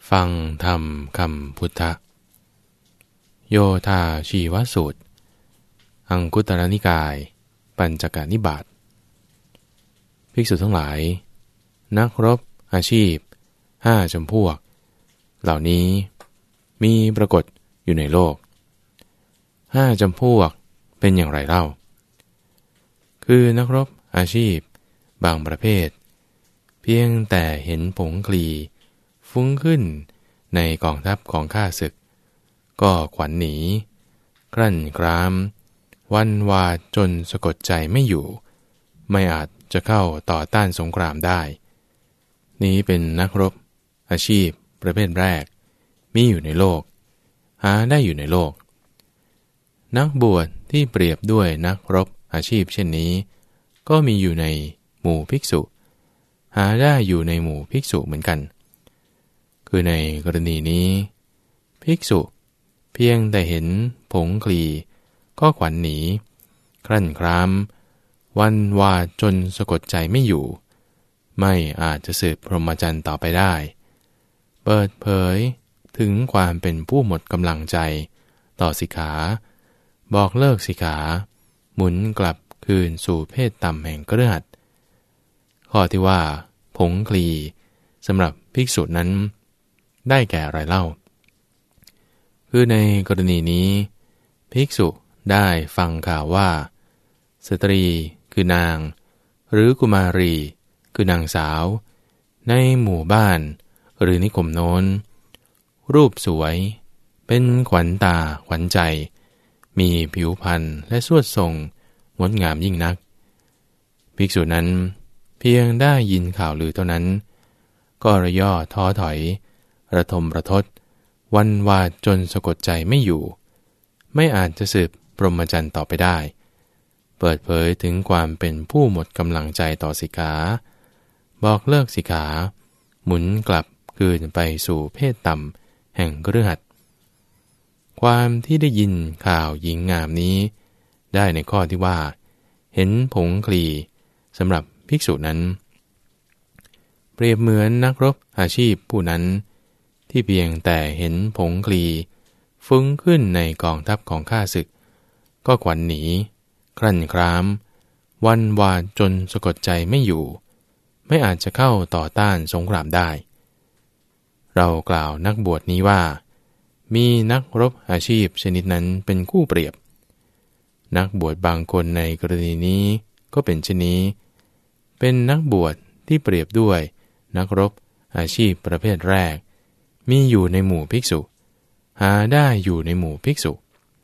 ฟังธรรมคำพุทธะโยธาชีวสูตรอังคุตรนิกายปัญจกนิบาตภิกษุทั้งหลายนักรบอาชีพ5จำพวกเหล่านี้มีปรากฏอยู่ในโลก5จำพวกเป็นอย่างไรเล่าคือนักรบอาชีพบางประเภทเพียงแต่เห็นผงคลีฟุ้งขึ้นในกองทัพของข้าศึกก็ขวัญหนีกลั้นกรามวันวาดจนสะกดใจไม่อยู่ไม่อาจจะเข้าต่อต้านสงครามได้นี้เป็นนักรบอาชีพประเภทแรกมีอยู่ในโลกหาได้อยู่ในโลกนักบวชที่เปรียบด้วยนักรบอาชีพเช่นนี้ก็มีอยู่ในหมู่ภิกษุหาได้อยู่ในหมู่ภิกษุเหมือนกันคือในกรณีนี้ภิกษุเพียงแต่เห็นผงคลีก็ขวัญหนีครั่นครามวันวาจนสะกดใจไม่อยู่ไม่อาจจะสืบพรหมจรรย์ต่อไปได้เปิดเผยถึงความเป็นผู้หมดกำลังใจต่อสิกขาบอกเลิกสิกขาหมุนกลับคืนสู่เพศต่ำแห่งคฤหัสถ์ข้อที่ว่าผงคลีสำหรับภิกษุนั้นได้แก่อะไรเล่าคือในกรณีนี้ภิกษุได้ฟังข่าวว่าสตรีคือนางหรือกุมารีคือนางสาวในหมู่บ้านหรือนิคมโน้นรูปสวยเป็นขวัญตาขวัญใจมีผิวพรรณและสวดทรงงดงามยิ่งนักภิกษุนั้นเพียงได้ยินข่าวลือเท่านั้นก็ระย่อท้อถอยระทมระทศวันวาจนสะกดใจไม่อยู่ไม่อาจจะสืบพรหมจรรย์ต่อไปได้เปิดเผยถึงความเป็นผู้หมดกำลังใจต่อสิกขาบอกเลิกสิกขาหมุนกลับคืนไปสู่เพศต่ำแห่งคฤหัสถ์ความที่ได้ยินข่าวหญิงงามนี้ได้ในข้อที่ว่าเห็นผงคลีสำหรับภิกษุนั้นเปรียบเหมือนนักรบอาชีพผู้นั้นที่เพียงแต่เห็นผงคลีฟุ้งขึ้นในกองทัพของข้าศึกก็ขวัญหนีครั่นครามวันวาจนสะกดใจไม่อยู่ไม่อาจจะเข้าต่อต้านสงครามได้เรากล่าวนักบวชนี้ว่ามีนักรบอาชีพชนิดนั้นเป็นคู่เปรียบนักบวชบางคนในกรณีนี้ก็เป็นเช่นนี้เป็นนักบวชที่เปรียบด้วยนักรบอาชีพประเภทแรกมีอยู่ในหมู่ภิกษุหาได้อยู่ในหมู่ภิกษุ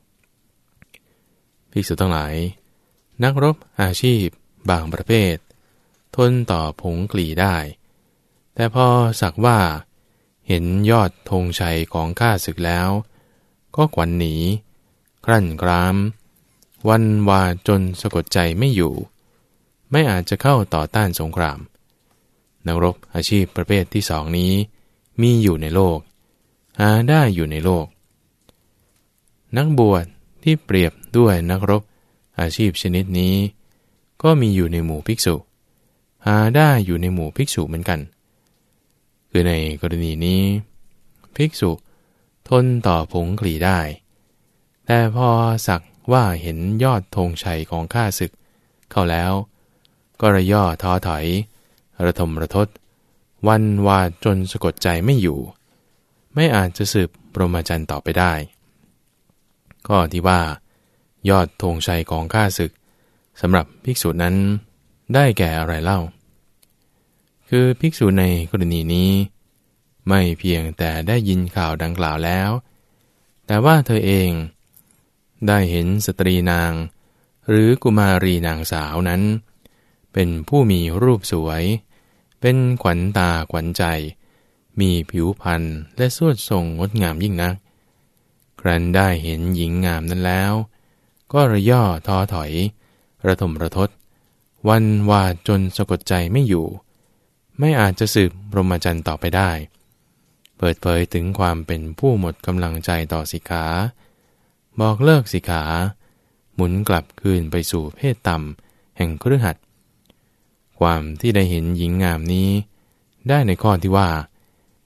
ภิกษุทั้งหลายนักรบอาชีพบางประเภททนต่อผงคลีได้แต่พอสักว่าเห็นยอดธงชัยของข้าศึกแล้วก็ขวัญหนีครั่นครามวันวาจนสะกดใจไม่อยู่ไม่อาจจะเข้าต่อต้านสงครามนักรบอาชีพประเภทที่สองนี้มีอยู่ในโลกหาได้อยู่ในโลกนักบวชที่เปรียบด้วยนักรบอาชีพชนิดนี้ก็มีอยู่ในหมู่ภิกษุหาได้อยู่ในหมู่ภิกษุเหมือนกันคือในกรณีนี้ภิกษุทนต่อผงคลีได้แต่พอสักว่าเห็นยอดธงชัยของข้าศึกเข้าแล้วก็ระย่อท้อถอยระทมระทศวันวาจนสะกดใจไม่อยู่ไม่อาจจะสืบพรหมจรรย์ต่อไปได้ข้อที่ว่ายอดธงชัยของข้าศึกสำหรับภิกษุนั้นได้แก่อะไรเล่าคือภิกษุในกรณีนี้ไม่เพียงแต่ได้ยินข่าวดังกล่าวแล้วแต่ว่าเธอเองได้เห็นสตรีนางหรือกุมารีนางสาวนั้นเป็นผู้มีรูปสวยเป็นขวัญตาขวัญใจมีผิวพรรณและสวดทรงงดงามยิ่งนักครั้นได้เห็นหญิงงามนั้นแล้วก็ระย่อท้อถอยระทมระทศวันวาจนสะกดใจไม่อยู่ไม่อาจจะสืบพรหมจรรย์ต่อไปได้เปิดเผยถึงความเป็นผู้หมดกำลังใจต่อสิกขาบอกเลิกสิกขาหมุนกลับคืนไปสู่เพศต่ำแห่งคฤหัสถ์ความที่ได้เห็นหญิงงามนี้ได้ในข้อที่ว่า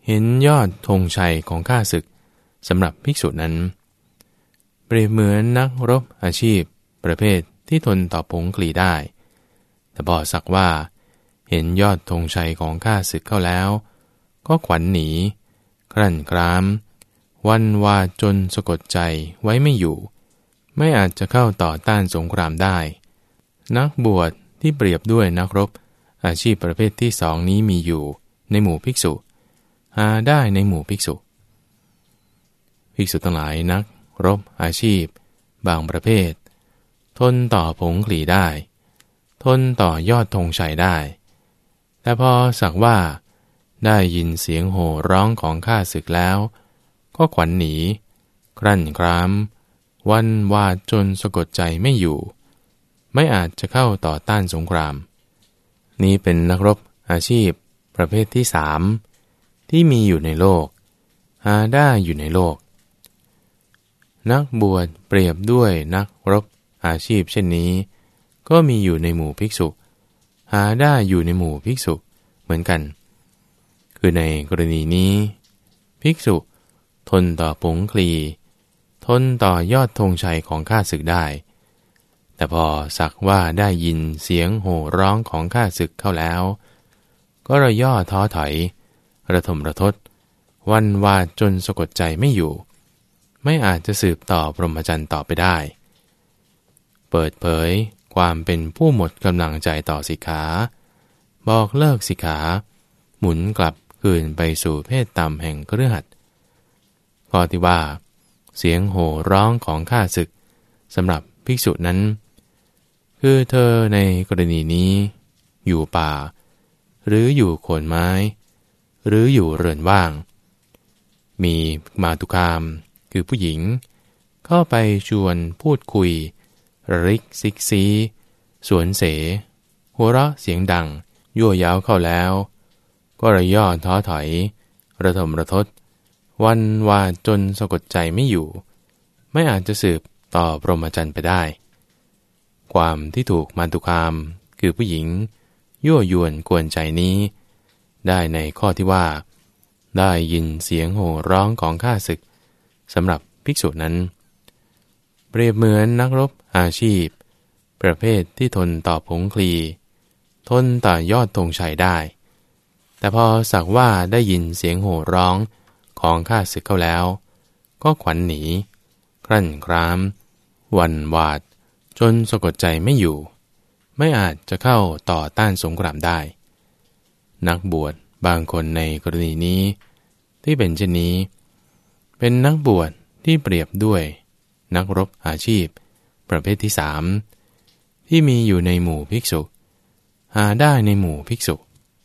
เห็นยอดธงชัยของข้าศึกสำหรับภิกษุนั้นเปรียบเหมือนนักรบอาชีพประเภทที่ทนต่อผงกลีได้แต่พอสักว่าเห็นยอดธงชัยของข้าศึกเข้าแล้วก็ขวัญหนีครั่นครามวันวาจนสะกดใจไว้ไม่อยู่ไม่อาจจะเข้าต่อต้านสงครามได้นักบวชที่เปรียบด้วยนักรบอาชีพประเภทที่สองนี้มีอยู่ในหมู่ภิกษุหาได้ในหมู่ภิกษุภิกษุทั้งหลายนักรบอาชีพบางประเภททนต่อผงกลีได้ทนต่อยอดธงชัยได้แต่พอสักว่าได้ยินเสียงโห่ร้องของข้าศึกแล้วก็ขวัญหนีครั่นครามวันวาจนสะกดใจไม่อยู่ไม่อาจจะเข้าต่อต้านสงครามนี้เป็นนักรบอาชีพประเภทที่สามที่มีอยู่ในโลกหาได้อยู่ในโลกนักบวชเปรียบด้วยนักรบอาชีพเช่นนี้ก็มีอยู่ในหมู่ภิกษุหาได้อยู่ในหมู่ภิกษุเหมือนกันคือในกรณีนี้ภิกษุทนต่อผงกลีทนต่อยอดธงชัยของข้าศึกได้แต่พอสักว่าได้ยินเสียงโห่ร้องของข้าศึกเข้าแล้วก็ระย่อท้อถอยระทมระทศวันวาจนสะกดใจไม่อยู่ไม่อาจจะสืบต่อพรหมจรรย์ต่อไปได้เปิดเผยความเป็นผู้หมดกำลังใจต่อสิกขาบอกเลิกสิกขาหมุนกลับคืนไปสู่เพศต่ำแห่งคฤหัสถ์ข้อที่ว่าเสียงโห่ร้องของข้าศึกสำหรับภิกษุนั้นคือเธอในกรณีนี้อยู่ป่าหรืออยู่โคนไม้หรืออยู่เรือนว่างมีมาตุคามคือผู้หญิงเข้าไปชวนพูดคุยระริกซิกซีสวนเสหัวเราะเสียงดังยั่วย้าวเข้าแล้วก็ระย่อท้อถอยระทมระทศวันวาจนสะกดใจไม่อยู่ไม่อาจจะสืบต่อพรหมจรรย์ไปได้ความที่ถูกมารตุคามคือผู้หญิงยั่วยวนกวนใจนี้ได้ในข้อที่ว่าได้ยินเสียงโห่ร้องของข้าศึกสำหรับภิกษุนั้นเปรียบเหมือนนักรบอาชีพประเภทที่ทนต่อผงกลีทนต่อยอดธงชัยได้แต่พอสักว่าได้ยินเสียงโห่ร้องของข้าศึกเข้าแล้วก็ขวัญหนีครั่นครามวันวาดจนสะกดใจไม่อยู่ไม่อาจจะเข้าต่อต้านสงครามได้นักบวชบางคนในกรณีนี้ที่เป็นเช่นนี้เป็นนักบวชที่เปรียบด้วยนักรบอาชีพประเภทที่สามที่มีอยู่ในหมู่ภิกษุหาได้ในหมู่ภิกษุ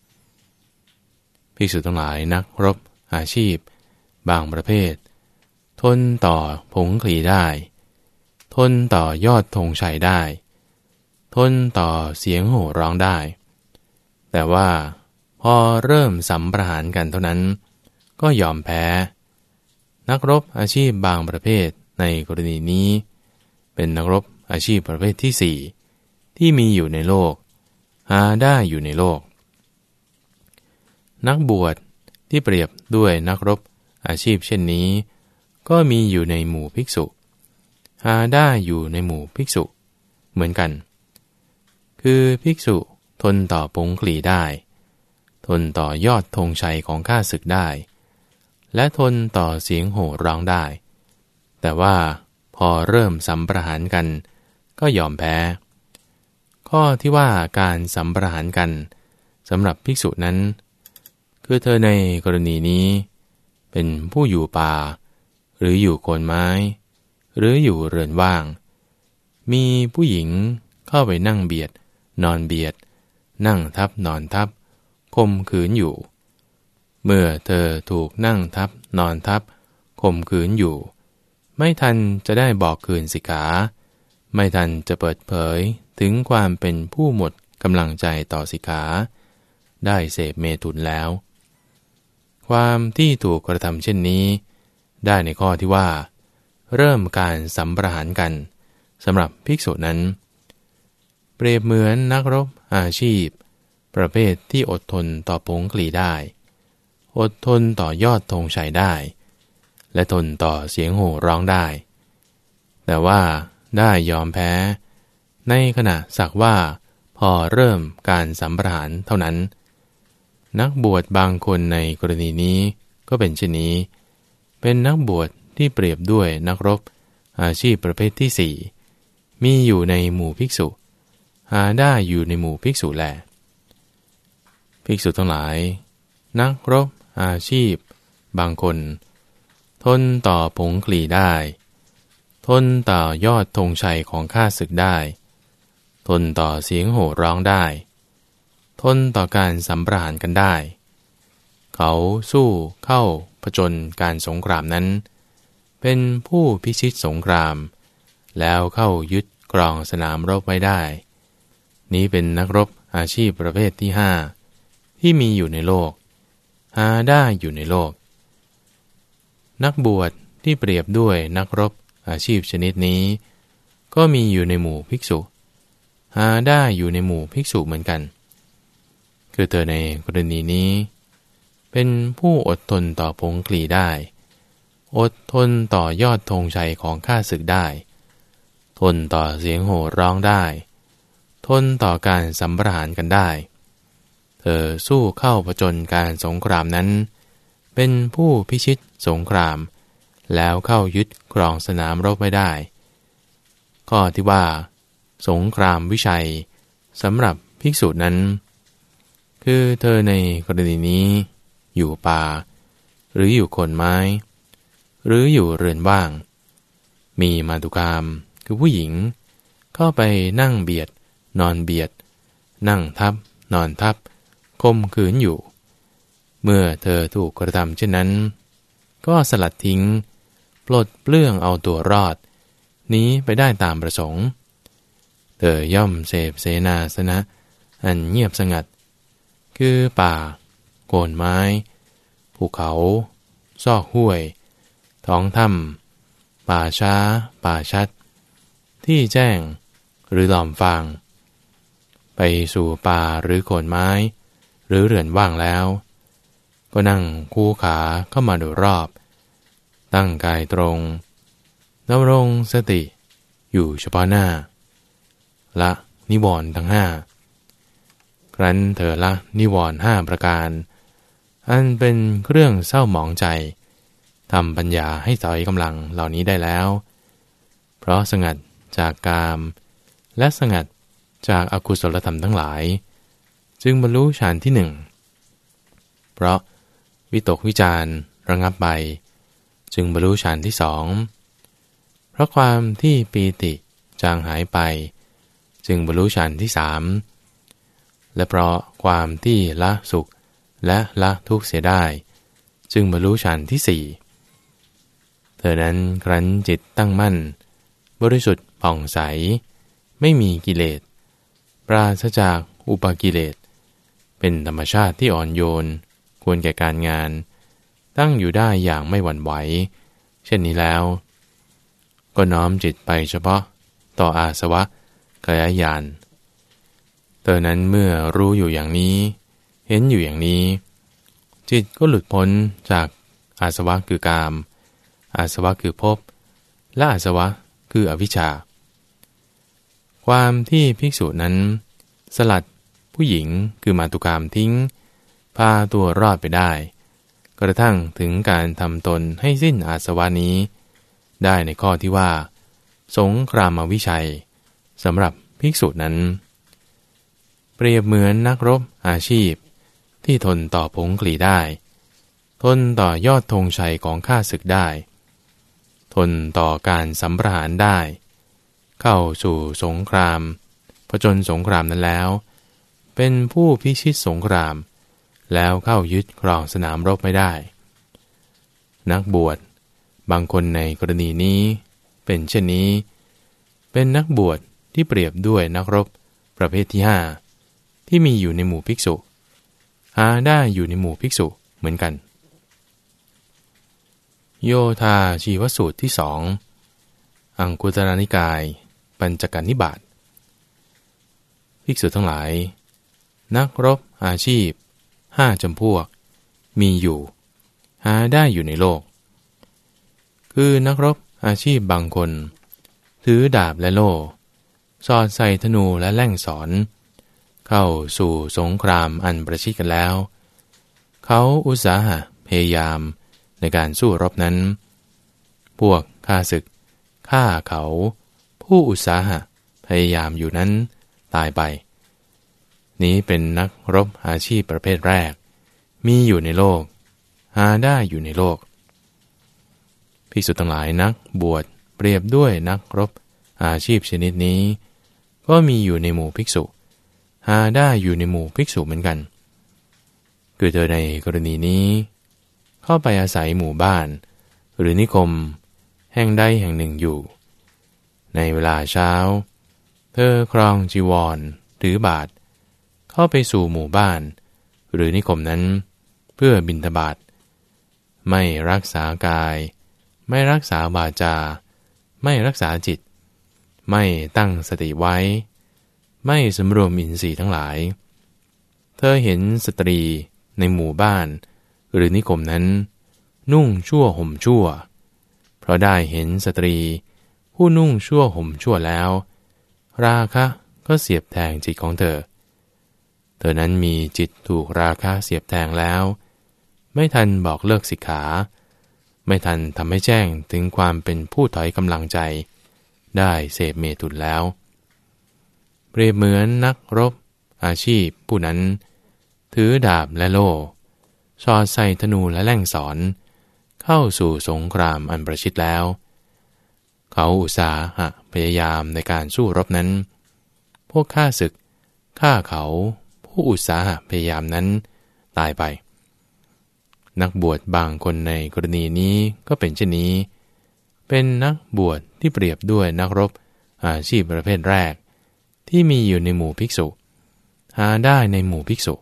ภิกษุทั้งหลายนักรบอาชีพบางประเภททนต่อผงกลีได้ทนต่อยอดธงชัยได้ทนต่อเสียงโห่ร้องได้แต่ว่าพอเริ่มสัมประหารกันเท่านั้นก็ยอมแพ้นักรบอาชีพบางประเภทในกรณีนี้เป็นนักรบอาชีพประเภทที่สี่ที่มีอยู่ในโลกหาได้อยู่ในโลกนักบวชที่เปรียบด้วยนักรบอาชีพเช่นนี้ก็มีอยู่ในหมู่ภิกษุหาได้อยู่ในหมู่ภิกษุเหมือนกันคือภิกษุทนต่อผงกลีได้ทนต่อยอดธงชัยของข้าศึกได้และทนต่อเสียงโห่ร้องได้แต่ว่าพอเริ่มสัมประหารกันก็ยอมแพ้ข้อที่ว่าการสัมประหารกันสำหรับภิกษุนั้นคือเธอในกรณีนี้เป็นผู้อยู่ป่าหรืออยู่โคนไม้หรืออยู่เรือนว่างมีผู้หญิงเข้าไปนั่งเบียดนอนเบียดนั่งทับนอนทับข่มขืนอยู่เมื่อเธอถูกนั่งทับนอนทับข่มขืนอยู่ไม่ทันจะได้บอกคืนสิกขาไม่ทันจะเปิดเผยถึงความเป็นผู้หมดกำลังใจต่อสิกขาได้เสพเมถุนแล้วความที่ถูกกระทำเช่นนี้ได้ในข้อที่ว่าเริ่มการสัมประหารกันสำหรับภิกษุนั้นเปรียบเหมือนนักรบอาชีพประเภทที่อดทนต่อผงกลีได้อดทนต่อยอดธงชัยได้และทนต่อเสียงโห่ร้องได้แต่ว่าได้ยอมแพ้ในขณะสักว่าพอเริ่มการสัมปทานเท่านั้นนักบวชบางคนในกรณีนี้ก็เป็นเช่นนี้เป็นนักบวชที่เปรียบด้วยนักรบอาชีพประเภทที่สี่มีอยู่ในหมู่ภิกษุหาได้อยู่ในหมู่ภิกษุแลภิกษุทั้งหลายนักรบอาชีพบางคนทนต่อผงคลีได้ทนต่อยอดธงชัยของข้าศึกได้ทนต่อเสียงโห่ร้องได้ทนต่อการสัมปราณกันได้เขาสู้เข้าผจญการสงครามนั้นเป็นผู้พิชิตสงครามแล้วเข้ายึดครองสนามรบไว้ได้นี้เป็นนักรบอาชีพประเภทที่ห้าที่มีอยู่ในโลกหาได้อยู่ในโลกนักบวชที่เปรียบด้วยนักรบอาชีพชนิดนี้ก็มีอยู่ในหมู่ภิกษุหาได้อยู่ในหมู่ภิกษุเหมือนกันคือเธอในกรณีนี้เป็นผู้อดทนต่อผงคลีได้อดทนต่อยอดธงชัยของข้าศึกได้ทนต่อเสียงโห่ร้องได้ทนต่อการสัมปราณกันได้เธอสู้เข้าผจญการสงครามนั้นเป็นผู้พิชิตสงครามแล้วเข้ายึดครองสนามรบไม่ได้ข้อที่ว่าสงครามวิชัยสำหรับภิกษุนั้นคือเธอในกรณีนี้อยู่ป่าหรืออยู่โคนไม้หรืออยู่เรือนว่างมีมาตุคามคือผู้หญิงเข้าไปนั่งเบียดนอนเบียดนั่งทับนอนทับข่มขืนอยู่เมื่อเธอถูกกระทำเช่นนั้นก็สลัดทิ้งปลดเปลื้องเอาตัวรอดหนีไปได้ตามประสงค์เธอย่อมเสพเสนาสนะอันเงียบสงัดคือป่าโคนไม้ภูเขาซอกห้วยท้องถ้ำป่าช้าป่าชัดที่แจ้งหรือหล่อมฟางไปสู่ป่าหรือโคนไม้หรือเรือนว่างแล้วก็นั่งคู่ขาเข้ามาโดยรอบตั้งกายตรงดำรงสติอยู่เฉพาะหน้าละนิวรณ์ทั้งห้าครั้นเธอละนิวรณ์ห้าประการอันเป็นเครื่องเศร้าหมองใจทำปัญญาให้ถอยกำลังเหล่านี้ได้แล้วเพราะสงัดจากกามและสงัดจากอกุศลธรรมทั้งหลายจึงบรรลุฌานที่หนึ่งเพราะวิตกวิจารระงับไปจึงบรรลุฌานที่สองเพราะความที่ปีติจางหายไปจึงบรรลุฌานที่สามและเพราะความที่ละสุขและละทุกข์เสียได้จึงบรรลุฌานที่สี่เธอนั้นครั้นจิตตั้งมั่นบริสุทธิ์ผ่องใสไม่มีกิเลสปราศจากอุปกิเลสเป็นธรรมชาติที่อ่อนโยนควรแก่การงานตั้งอยู่ได้อย่างไม่หวั่นไหวเช่นนี้แล้วก็น้อมจิตไปเฉพาะต่ออาสวะขยายานเธอนั้นเมื่อรู้อยู่อย่างนี้เห็นอยู่อย่างนี้จิตก็หลุดพ้นจากอาสวะคือกามอาสวะคือภพและอาสวะคืออวิชชาความที่ภิกษุนั้นสลัดผู้หญิงคือมาตุคามทิ้งพาตัวรอดไปได้กระทั่งถึงการทำตนให้สิ้นอาสวะนี้ได้ในข้อที่ว่าสงครามวิชัยสำหรับภิกษุนั้นเปรียบเหมือนนักรบอาชีพที่ทนต่อผงคลีได้ทนต่อยอดธงชัยของข้าศึกได้ทนต่อการสัมปราณได้เข้าสู่สงครามผจญสงครามนั้นแล้วเป็นผู้พิชิตสงครามแล้วเข้ายึดครองสนามรบไม่ได้นักบวชบางคนในกรณีนี้เป็นเช่นนี้เป็นนักบวชที่เปรียบด้วยนักรบประเภทที่ห้าที่มีอยู่ในหมู่ภิกษุหาได้อยู่ในหมู่ภิกษุเหมือนกันโยธาชีวสูตรที่สองอังคุตรนิกายปัญจกนิบาตภิกษุทั้งหลายนักรบอาชีพห้าจำพวกมีอยู่หาได้อยู่ในโลกคือนักรบอาชีพบางคนถือดาบและโล่สอดใส่ธนูและแล่งสอนเข้าสู่สงครามอันประชิดกันแล้วเขาอุตสาหะพยายามในการสู้รบนั้นพวกข้าศึกฆ่าเขาผู้อุตสาหะพยายามอยู่นั้นตายไปนี้เป็นนักรบอาชีพประเภทแรกมีอยู่ในโลกหาได้อยู่ในโลกภิกษุทั้งหลายนักบวชเปรียบด้วยนักรบอาชีพชนิดนี้ก็มีอยู่ในหมู่ภิกษุหาได้อยู่ในหมู่ภิกษุเหมือนกันคือเธอในกรณีนี้เข้าไปอาศัยหมู่บ้านหรือนิคมแห่งใดแห่งหนึ่งอยู่ในเวลาเช้าเธอครองจีวรถือบาตรเข้าไปสู่หมู่บ้านหรือนิคมนั้นเพื่อบิณฑบาตไม่รักษากายไม่รักษาวาจาไม่รักษาจิตไม่ตั้งสติไว้ไม่สำรวมอินทรีย์ทั้งหลายเธอเห็นสตรีในหมู่บ้านหรือนิคมนั้นนุ่งชั่วห่มชั่วเพราะได้เห็นสตรีผู้นุ่งชั่วห่มชั่วแล้วราคะก็เสียบแทงจิตของเธอนั้นมีจิตถูกราคะเสียบแทงแล้วไม่ทันบอกเลิกสิกขาไม่ทันทำให้แจ้งถึงความเป็นผู้ถอยกำลังใจได้เสพเมถุนแล้วเปรียบเหมือนนักรบอาชีพผู้นั้นถือดาบและโล่สอดใส่ธนูและแล่งสอนเข้าสู่สงครามอันประชิดแล้วเขาอุตสาหะพยายามในการสู้รบนั้นพวกข้าศึกฆ่าเขาผู้อุตสาหะพยายามนั้นตายไปนักบวชบางคนในกรณีนี้ก็เป็นเช่นนี้เป็นนักบวชที่เปรียบด้วยนักรบอาชีพประเภทแรกที่มีอยู่ในหมู่ภิกษุหาได้ในหมู่ภิกษุ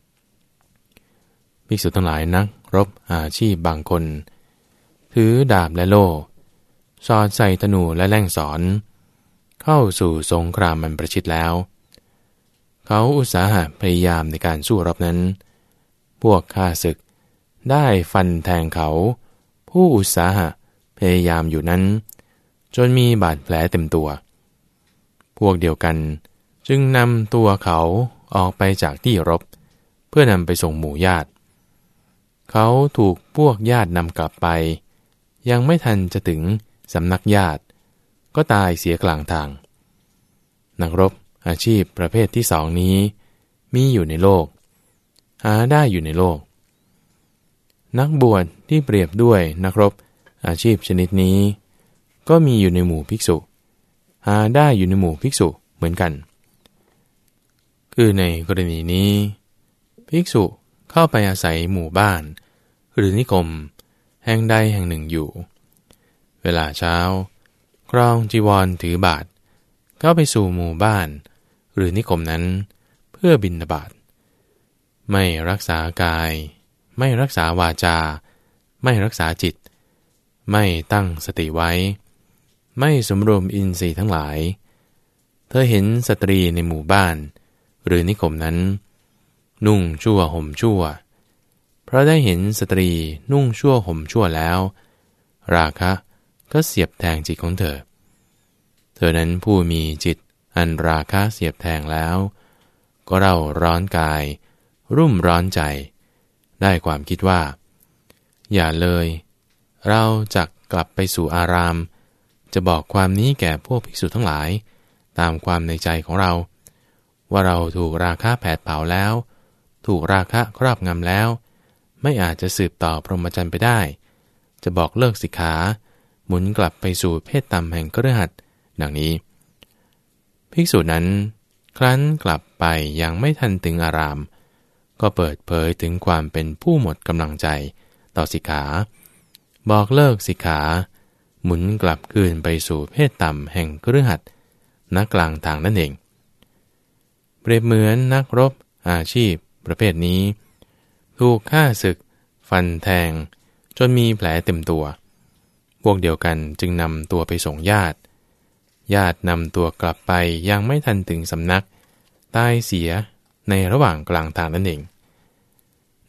ทั้งหลายนักรบอาชีพบางคนถือดาบและโล่สอดใส่ธนูและแล่งสอนเข้าสู่สงครามมันประชิดแล้วเขาอุตสาหะพยายามในการสู้รบนั้นพวกข้าศึกได้ฟันแทงเขาผู้อุตสาหะพยายามอยู่นั้นจนมีบาดแผลเต็มตัวพวกเดียวกันจึงนำตัวเขาออกไปจากที่รบเพื่อนำไปส่งหมู่ญาติเขาถูกพวกญาตินำกลับไปยังไม่ทันจะถึงสำนักญาติก็ตายเสียกลางทางนักรบอาชีพประเภทที่สองนี้มีอยู่ในโลกหาได้อยู่ในโลกนักบวชที่เปรียบด้วยนักรบอาชีพชนิดนี้ก็มีอยู่ในหมู่ภิกษุหาได้อยู่ในหมู่ภิกษุเหมือนกันคือในกรณีนี้ภิกษุเข้าไปอาศัยหมู่บ้านหรือนิคมแห่งใดแห่งหนึ่งอยู่เวลาเช้าครองจีวรถือบาตรเข้าไปสู่หมู่บ้านหรือนิคมนั้นเพื่อบิณฑบาตไม่รักษากายไม่รักษาวาจาไม่รักษาจิตไม่ตั้งสติไว้ไม่สำรวมอินทรีย์ทั้งหลายเธอเห็นสตรีในหมู่บ้านหรือนิคมนั้นนุ่งชั่วห่มชั่วเพราะได้เห็นสตรีนุ่งชั่วห่มชั่วแล้วราคะก็เสียบแทงจิตของเธอนั้นผู้มีจิตอันราคะเสียบแทงแล้วก็เร่าร้อนกายรุ่มร้อนใจได้ความคิดว่าอย่าเลยเราจะกลับไปสู่อารามจะบอกความนี้แก่พวกภิกษุทั้งหลายตามความในใจของเราว่าเราถูกราคะแผดเผาแล้วถูกราคะครอบงำแล้วไม่อาจจะสืบต่อพรหมจรรย์ไปได้จะบอกเลิกสิกขาหมุนกลับไปสู่เพศต่ำแห่งคฤหัสถ์ดังนี้ภิกษุนั้นครั้นกลับไปยังไม่ทันถึงอารามก็เปิดเผยถึงความเป็นผู้หมดกำลังใจต่อสิกขาบอกเลิกสิกขาหมุนกลับคืนไปสู่เพศต่ำแห่งคฤหัสถ์ณกลางทางนั่นเองเปรียบเหมือนนักรบอาชีพประเภทนี้ถูกฆ่าศึกฟันแทงจนมีแผลเต็มตัวพวกเดียวกันจึงนำตัวไปส่งญาตินำตัวกลับไปยังไม่ทันถึงสำนักตายเสียในระหว่างกลางทางนั่นเอง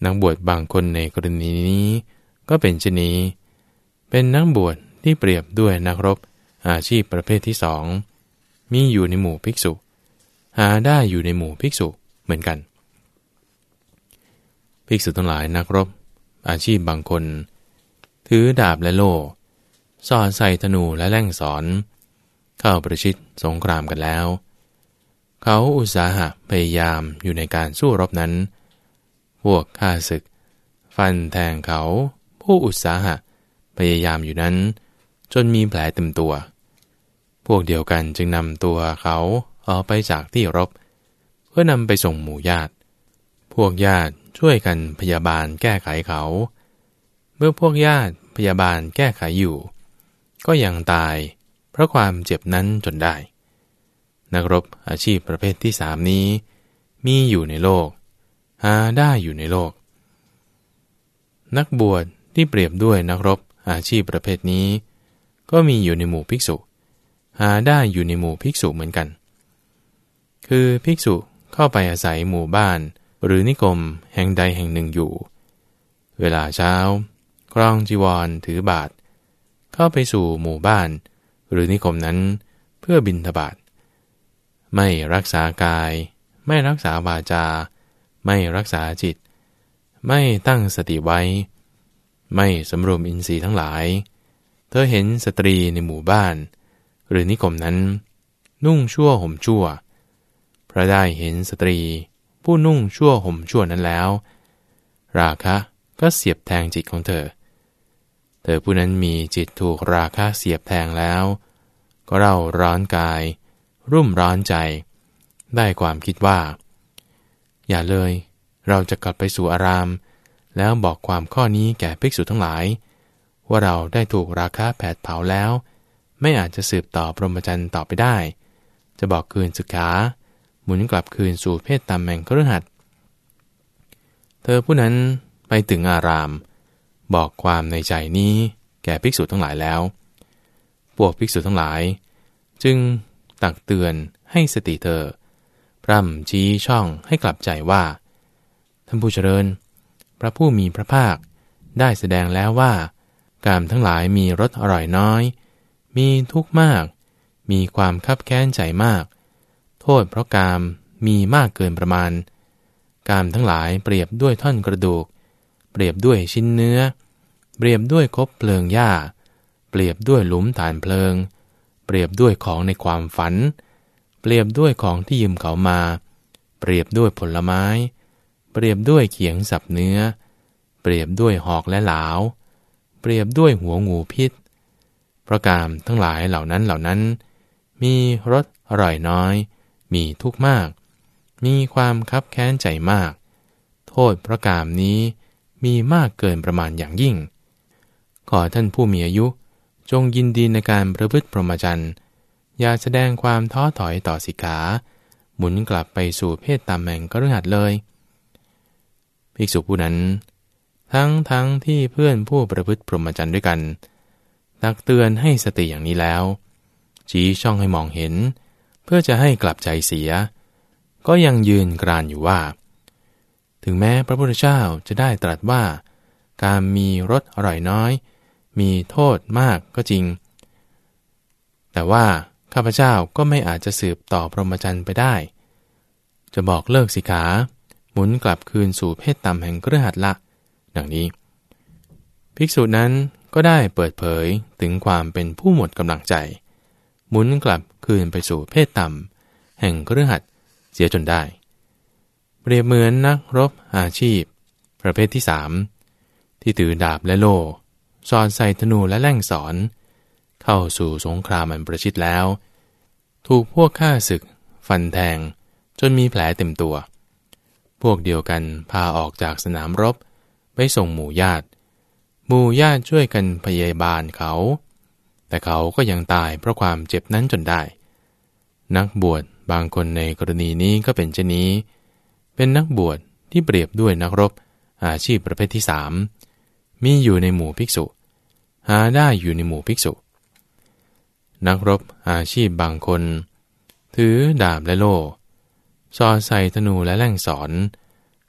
นักบวชบางคนในกรณีนี้ก็เป็นเช่นนี้เป็นนักบวชที่เปรียบด้วยนักรบอาชีพประเภทที่สองมีอยู่ในหมู่ภิกษุหาได้อยู่ในหมู่ภิกษุเหมือนกันภิกษุทั้งหลายนักรบอาชีพบางคนถือดาบและโล่สอดใส่ธนูและแล่งสอนเข้าประชิดสงครามกันแล้วเขาอุตสาหะพยายามอยู่ในการสู้รบนั้นพวกข้าศึกฟันแทงเขาผู้อุตสาหะพยายามอยู่นั้นจนมีแผลเต็มตัวพวกเดียวกันจึงนำตัวเขาออกไปจากที่รบเพื่อนำไปส่งหมู่ญาติพวกญาติช่วยกันพยาบาลแก้ไขเขาเมื่อพวกญาติพยาบาลแก้ไขอยู่ก็ยังตายเพราะความเจ็บนั้นจนได้นักรบอาชีพประเภทที่สามนี้มีอยู่ในโลกหาได้อยู่ในโลกนักบวชที่เปรียบด้วยนักรบอาชีพประเภทนี้ก็มีอยู่ในหมู่ภิกษุหาได้อยู่ในหมู่ภิกษุเหมือนกันคือภิกษุเข้าไปอาศัยหมู่บ้านหรือนิคมแห่งใดแห่งหนึ่งอยู่เวลาเช้าครองจีวรถือบาตรเข้าไปสู่หมู่บ้านหรือนิคมนั้นเพื่อบิณฑบาตไม่รักษากายไม่รักษาวาจาไม่รักษาจิตไม่ตั้งสติไว้ไม่สำรวมอินทรีย์ทั้งหลายเธอเห็นสตรีในหมู่บ้านหรือนิคมนั้นนุ่งชั่วห่มชั่วเพราะได้เห็นสตรีผู้นุ่งชั่วห่มชั่วนั้นแล้วราคะก็เสียบแทงจิตของเธอผู้นั้นมีจิตถูกราคะเสียบแทงแล้วก็เร่าร้อนกายรุ่มร้อนใจได้ความคิดว่าอย่าเลยเราจะกลับไปสู่อารามแล้วบอกความข้อนี้แก่ภิกษุทั้งหลายว่าเราได้ถูกราคะแผดเผาแล้วไม่อาจจะสืบต่อพรหมจรรย์ต่อไปได้จะบอกคืนศึกษาหมุนกลับคืนสู่เพศตามแห่งคฤหัสถ์เธอผู้นั้นไปถึงอารามบอกความในใจนี้แก่ภิกษุทั้งหลายแล้วพวกภิกษุทั้งหลายจึงตักเตือนให้สติเธอพร่ำชี้ช่องให้กลับใจว่าท่านผู้เจริญพระผู้มีพระภาคได้แสดงแล้วว่ากามทั้งหลายมีรสอร่อยน้อยมีทุกข์มากมีความคับแค้นใจมากโทษเพราะกามมีมากเกินประมาณกามทั้งหลายเปรียบด้วยท่อนกระดูกเปรียบด้วยชิ้นเนื้อเปรียบด้วยคบเพลิงหญ้าเปรียบด้วยหลุมฐานเพลิงเปรียบด้วยของในความฝันเปรียบด้วยของที่ยืมเขามาเปรียบด้วยผลไม้เปรียบด้วยเขียงสับเนื้อเปรียบด้วยหอกและหลาวเปรียบด้วยหัวงูพิษเพราะกามทั้งหลายเหล่านั้นมีรสอร่อยน้อยมีทุกข์มากมีความคับแค้นใจมากโทษเพราะกามนี้มีมากเกินประมาณอย่างยิ่งขอท่านผู้มีอายุจงยินดีในการประพฤติพรหมจรรย์อย่าแสดงความท้อถอยต่อสิกขาหมุนกลับไปสู่เพศตามแห่งคฤหัสถ์เลยภิกษุผู้นั้นทั้งที่เพื่อนผู้ประพฤติพรหมจรรย์ด้วยกันตักเตือนให้สติอย่างนี้แล้วชี้ช่องให้มองเห็นเพื่อจะให้กลับใจเสียก็ยังยืนกรานอยู่ว่าถึงแม้พระพุทธเจ้าจะได้ตรัสว่าการมีรสอร่อยน้อยมีโทษมากก็จริงแต่ว่าข้าพเจ้าก็ไม่อาจจะสืบต่อพรหมจรรย์ไปได้จะบอกเลิกสิกขาหมุนกลับคืนสู่เพศต่ำแห่งคฤหัสถ์ละดังนี้ภิกษุนั้นก็ได้เปิดเผยถึงความเป็นผู้หมดกำลังใจหมุนกลับคืนไปสู่เพศต่ำแห่งคฤหัสถ์เสียจนได้เปรียบเหมือนนักรบอาชีพประเภทที่สามที่ถือดาบและโล่สอดใส่ธนูและแล่งสอนเข้าสู่สงครามอันประชิดแล้วถูกพวกข้าศึกฟันแทงจนมีแผลเต็มตัวพวกเดียวกันพาออกจากสนามรบไปส่งหมู่ญาติช่วยกันพยาบาลเขาแต่เขาก็ยังตายเพราะความเจ็บนั้นจนได้นักบวชบางคนในกรณีนี้ก็เป็นเช่นนี้เป็นนักบวชที่เปรียบด้วยนักรบอาชีพประเภทที่สามมีอยู่ในหมู่ภิกษุหาได้อยู่ในหมู่ภิกษุนักรบอาชีพบางคนถือดาบและโล่สอดใส่ธนูและแล่งสอน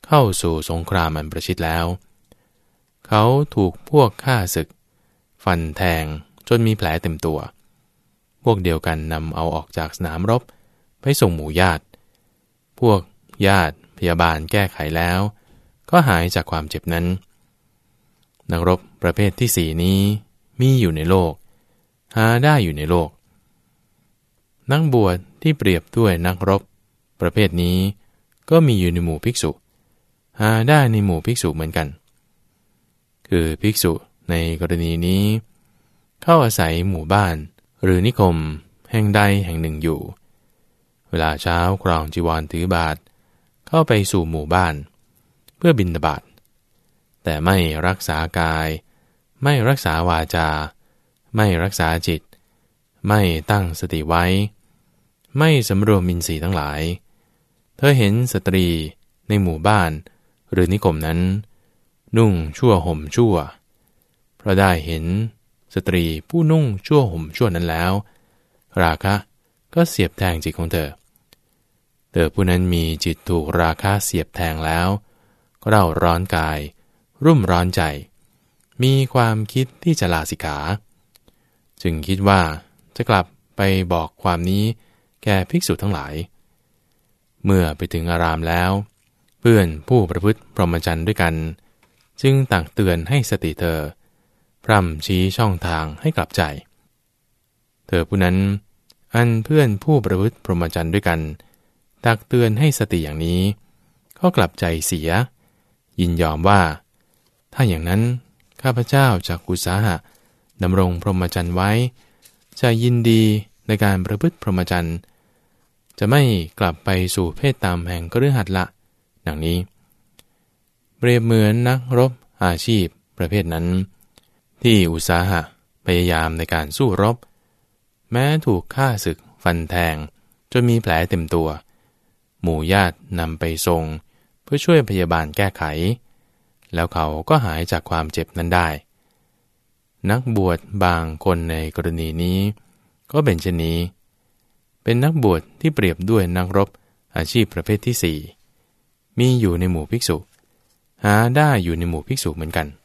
เข้าสู่สงครามอันประชิดแล้วเขาถูกพวกฆ่าศึกฟันแทงจนมีแผลเต็มตัวพวกเดียวกันนำเอาออกจากสนามรบไปส่งหมู่ญาติพวกญาติพยาบาลแก้ไขแล้วก็หายจากความเจ็บนั้นนักรบประเภทที่สี่นี้มีอยู่ในโลกหาได้อยู่ในโลกนักบวชที่เปรียบด้วยนักรบประเภทนี้ก็มีอยู่ในหมู่ภิกษุหาได้ในหมู่ภิกษุเหมือนกันคือภิกษุในกรณีนี้เข้าอาศัยหมู่บ้านหรือนิคมแห่งใดแห่งหนึ่งอยู่เวลาเช้าครองจีวรถือบาตรเข้าไปสู่หมู่บ้านเพื่อบิณฑบาตแต่ไม่รักษากายไม่รักษาวาจาไม่รักษาจิตไม่ตั้งสติไว้ไม่สำรวมอินทรีย์ทั้งหลายเธอเห็นสตรีในหมู่บ้านหรือนิคมนั้นนุ่งชั่วห่มชั่วเพราะได้เห็นสตรีผู้นุ่งชั่วห่มชั่วนั้นแล้วราคะก็เสียบแทงจิตของเธอผู้นั้นมีจิตถูกราคะเสียบแทงแล้วก็เร่าร้อนกายรุ่มร้อนใจมีความคิดที่จะลาสิกขาจึงคิดว่าจะกลับไปบอกความนี้แก่ภิกษุทั้งหลายเมื่อไปถึงอารามแล้วเพื่อนผู้ประพฤติพรหมจรรย์ด้วยกันจึงตักเตือนให้สติเธอพร่ำชี้ช่องทางให้กลับใจเธอผู้นั้นอันเพื่อนผู้ประพฤติพรหมจรรย์ด้วยกันตักเตือนให้สติอย่างนี้ก็กลับใจเสียยินยอมว่าถ้าอย่างนั้นข้าพเจ้าจากอุตสาหะดำรงพรหมจรรย์ไว้จะยินดีในการประพฤติพรหมจรรย์จะไม่กลับไปสู่เพศตามแห่งคฤหัสถ์ละดังนี้เปรียบเหมือนนักรบอาชีพประเภทนั้นที่อุตสาหะพยายามในการสู้รบแม้ถูกฆ่าศึกฟันแทงจนมีแผลเต็มตัวหมู่ญาตินำไปส่งเพื่อช่วยพยาบาลแก้ไขแล้วเขาก็หายจากความเจ็บนั้นได้นักบวชบางคนในกรณีนี้ก็เป็นเช่นนี้เป็นนักบวชที่เปรียบด้วยนักรบอาชีพประเภทที่สี่มีอยู่ในหมู่ภิกษุหาได้อยู่ในหมู่ภิกษุเหมือนกัน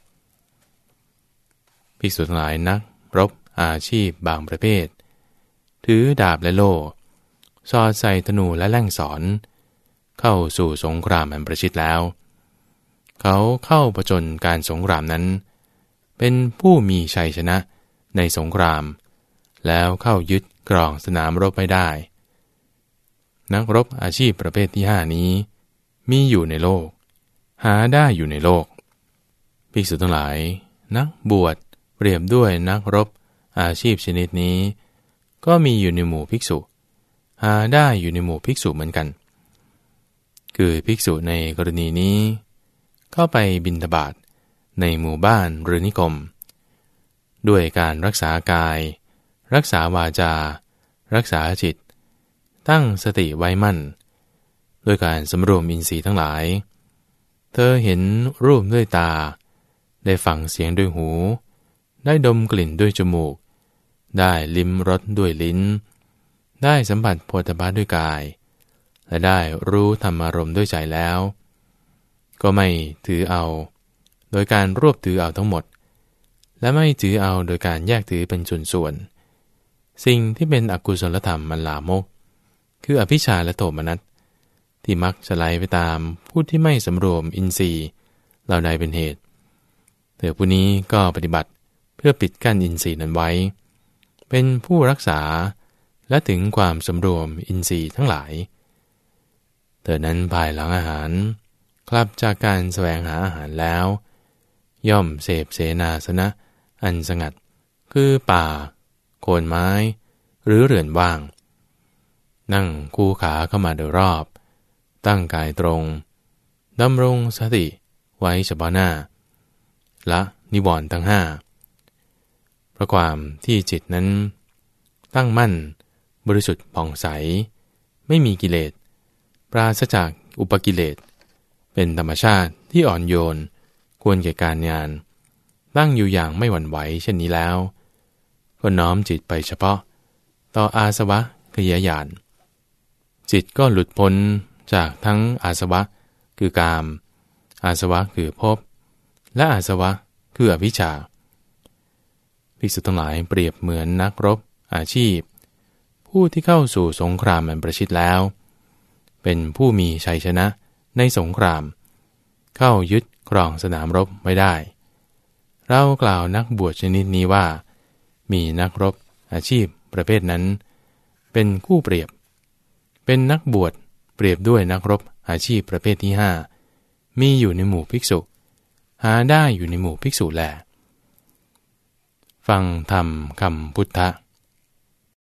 ภิกษุทั้งหลายนักรบอาชีพบางประเภทถือดาบและโล่สอดใส่ธนูและแล่งสอนเข้าสู่สงครามอันประชิดแล้วเขาเข้าผจญการสงครามนั้นเป็นผู้มีชัยชนะในสงครามแล้วเข้ายึดครองสนามรบไปได้นักรบอาชีพประเภทที่ห้านี้มีอยู่ในโลกหาได้อยู่ในโลกภิกษุทั้งหลายนักบวชเปรียบด้วยนักรบอาชีพชนิดนี้ก็มีอยู่ในหมู่ภิกษุหาได้อยู่ในหมู่ภิกษุเหมือนกันคือภิกษุในกรณีนี้เข้าไปบิณฑบาตในหมู่บ้านหรือนิคมด้วยการรักษากายรักษาวาจารักษาจิตตั้งสติไว้มั่นด้วยการสำรวมอินทรีย์ทั้งหลายเธอเห็นรูปด้วยตาได้ฟังเสียงด้วยหูได้ดมกลิ่นด้วยจมูกได้ลิ้มรสด้วยลิ้นได้สัมผัสโผฏฐัพพะด้วยกายและได้รู้ธรรมารมณ์ด้วยใจแล้วก็ไม่ถือเอาโดยการรวบถือเอาทั้งหมดและไม่ถือเอาโดยการแยกถือเป็นส่วนๆสิ่งที่เป็นอกุศลธรรมมันลามกคืออภิชฌาและโทมนัสที่มักจะไหลไปตามผู้ที่ไม่สำรวมอินทรีย์เหล่าใดเป็นเหตุเธอผู้นี้ก็ปฏิบัติเพื่อปิดกั้นอินทรีย์นั้นไว้เป็นผู้รักษาและถึงความสำรวมอินทรีย์ทั้งหลายเธอนั้นภายหลังอาหารกลับจากการแสวงหาอาหารแล้วย่อมเสพเสนาสนะอันสงัดคือป่าโคนไม้หรือเรือนว่างนั่งคู่ขาเข้ามาโดยรอบตั้งกายตรงดำรงสติไว้เฉพาะหน้าละนิวรณ์ทั้งห้าเพราะความที่จิตนั้นตั้งมั่นบริสุทธิ์ผ่องใสไม่มีกิเลสปราศจากอุปกิเลสเป็นธรรมชาติที่อ่อนโยนควรแก่การงานตั้งอยู่อย่างไม่หวั่นไหวเช่นนี้แล้วก็น้อมจิตไปเฉพาะต่ออาสวะขยายานจิตก็หลุดพ้นจากทั้งอาสวะคือกามอาสวะคือภพและอาสวะคืออวิชชาภิกษุทั้งหลายเปรียบเหมือนนักรบอาชีพผู้ที่เข้าสู่สงครามอันประชิดแล้วเป็นผู้มีชัยชนะในสงครามเข้ายึดครองสนามรบไม่ได้เรากล่าวนักบวชชนิดนี้ว่ามีนักรบอาชีพประเภทนั้นเป็นคู่เปรียบเป็นนักบวชเปรียบด้วยนักรบอาชีพประเภทที่5มีอยู่ในหมู่ภิกษุหาได้อยู่ในหมู่ภิกษุแลฟังธรรมคำพุทธะ